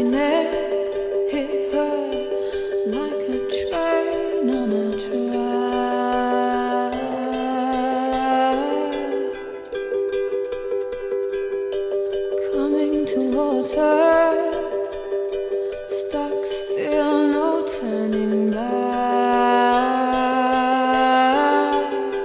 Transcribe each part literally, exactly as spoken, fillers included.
Happiness hit her like a train on a track, coming towards her, stuck still, no turning back.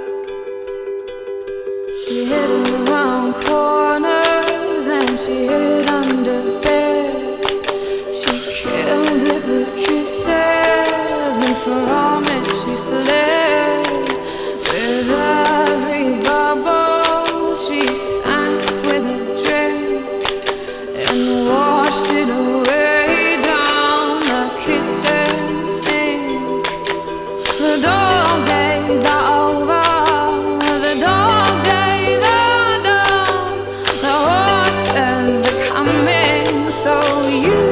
She hid around corners and she hid under beds. She killed it with kisses, and from it she fled. With every bubble she sank with a drink and washed it away down the kitchen sink. The dog days are over, the dog days are done, the horses are coming, so you